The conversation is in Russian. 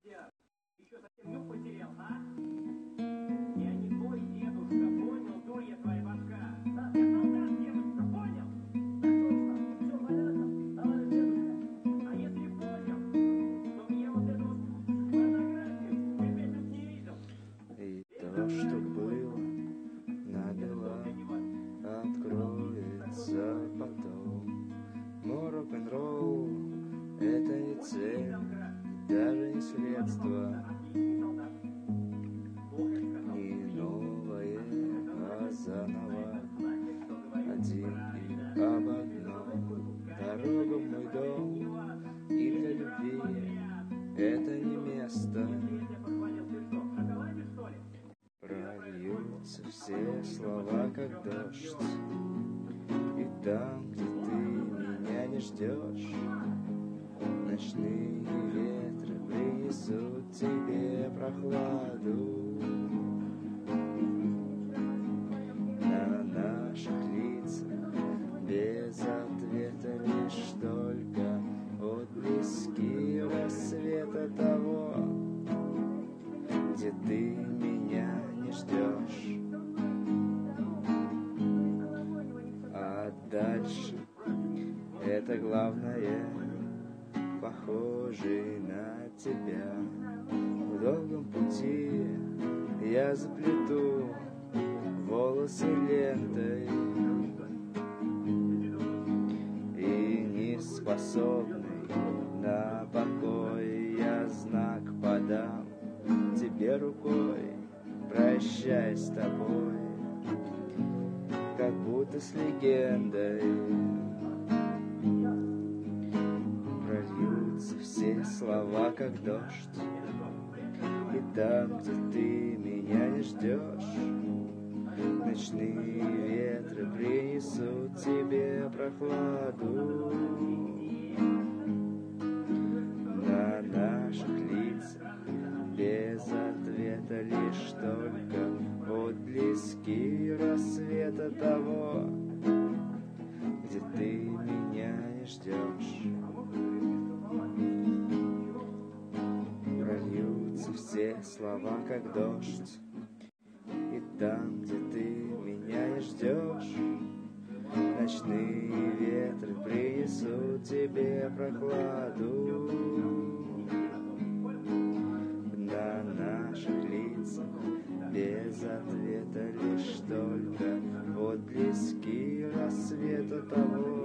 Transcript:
И то, что было, набело, откроется потом. Но рок-н-ролл — это не цель, даже не средство, не новое, а заново. Один и об одном. Дорога в мой дом и для любви это не место. Прольются все слова, как дождь, и там, где ты меня не ждешь, ночные ветры принесут тебе прохладу. На наших лицах без ответа лишь только отблески рассвета того, где ты меня не ждешь. А дальше это главное, похожий на тебя. В долгом пути я заплету волосы лентой, и не способный на покой я знак подам тебе рукой, прощай с тобой, как будто с легендой. Прольются все слова, как дождь, и там, где ты меня не ждешь, ночные ветры принесут тебе прохладу. На наших лицах без ответа лишь только отблески рассвета того, где ты меня не ждешь. Прольются все слова, как дождь, и там, где ты меня не ждешь, ночные ветры принесут тебе прохладу. На наших лицах без ответа лишь только отблески рассвета того,